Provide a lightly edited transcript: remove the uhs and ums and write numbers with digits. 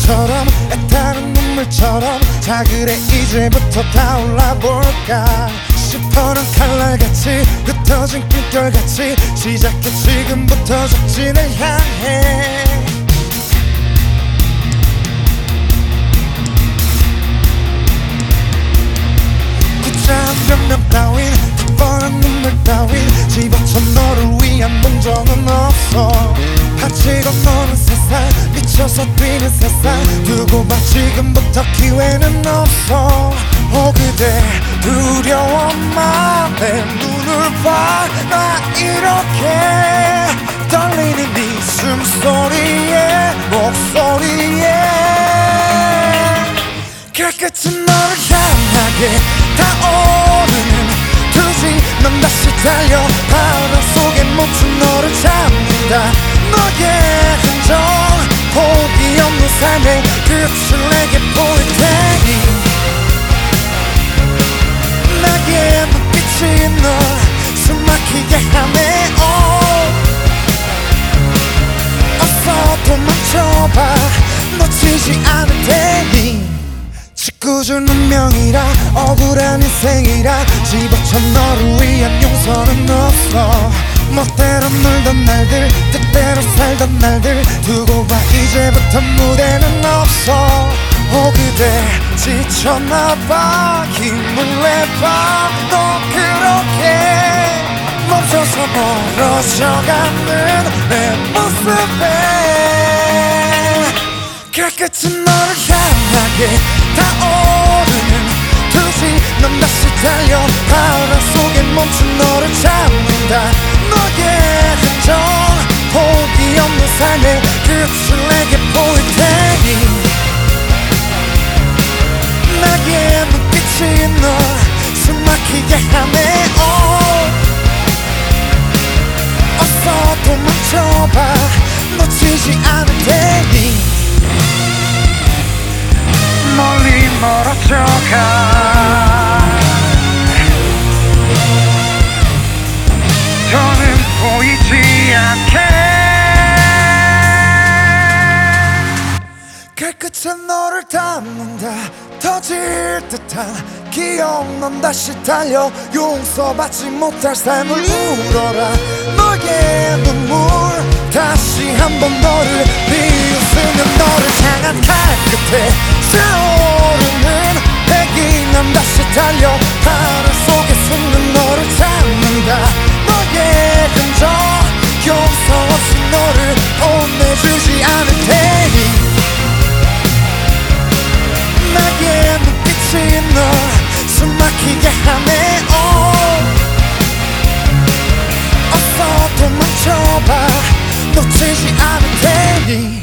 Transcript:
바람처럼 애타는 눈물처럼 자 그래 이제부터 타올라볼까 싶어는 칼날같이 흩어진 꿈결같이 시작해 지금부터 적진을 향해 구차한 변명 따윈 뻔한 눈물 따윈 집어쳐 너를 위한 동정은 없어 다치고 노는 세상 미쳐서 뛰는 세상 두고 봐 지금부터 기회는 없어 오 그대 두려워만 내 눈을 봐 나 이렇게 떨리는 네 숨소리에 목소리에 그 끝은 너를 향하게 타오르는 두지 넌 다시 달려 바람 속에 멈춘 너를 잡는다 너의 흔적 포기 없는 삶의 끝을 내게 보일 테니 나의 눈빛이 널 숨막히게 하네 어서 도망쳐봐 놓치지 않을 테니 짓궂은 운명이라 억울한 인생이라 집어쳐 너를 위한 용서는 없어 멋대로 놀던 날들 뜻대로 살던 날들 두고 봐 이제부터 무대는 없어 오 그대 지쳤나봐 힘을 내봐 너 그렇게 멈춰서 멀어져가는 내 모습에 그 끝은 너를 향하게 타오르는 두지 넌 다시 달려 바람 속에 멈춘 너를 잡는다 너의 흔적 포기 없는 삶의 끝을 내게 보일 테니 나의 눈빛이 널 숨막히게 하네 어서 도망쳐봐 놓치지 않을 테니 멀리 멀어져가 더는 보이지 않게 그 끝에 너를 닮는다 터질 듯한 기억 넌 다시 달려 용서받지 못할 삶을 울어라 너의 눈물 다시 한번 너를 비웃으면 너를 향한 칼끝에 차오르는 패기 난 다시 달려 바람 속에 숨는 너를 잡는다 너의 흔적 용서 없이 너를 혼내주지 않을 테니 나의 눈빛이 널 숨막히게 하네 어서 도망쳐봐 놓치지 않을 테니